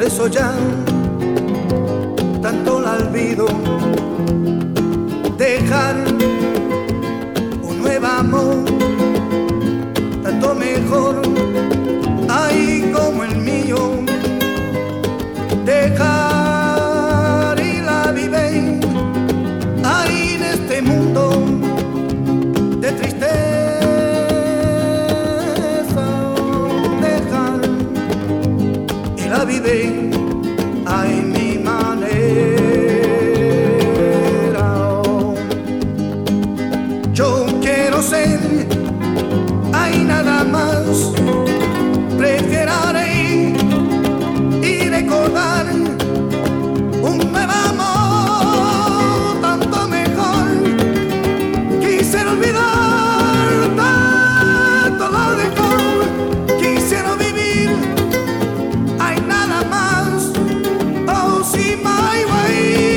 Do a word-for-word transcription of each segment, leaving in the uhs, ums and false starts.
eso ya tanto la olvido. Dejar un nuevo amor, tanto mejor, ay como el mío. Dejar y la vive, ay en este mundo de tristeza. Dejar y la vive, ay mi manera. Yo quiero ser, hay nada más, preferiré y recordar un nuevo amor, tanto mejor. Quisiera olvidar tanto lo mejor, quisiera vivir, hay nada más, oh sí, my way.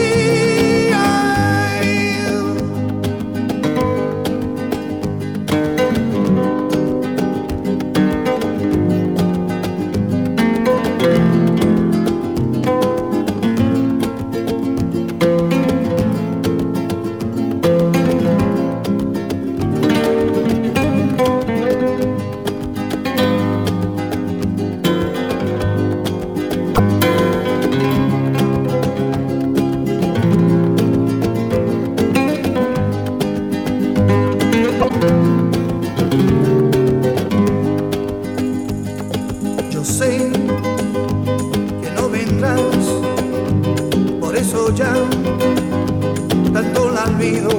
Yo sé que no vendrás, por eso ya tanto la olvido.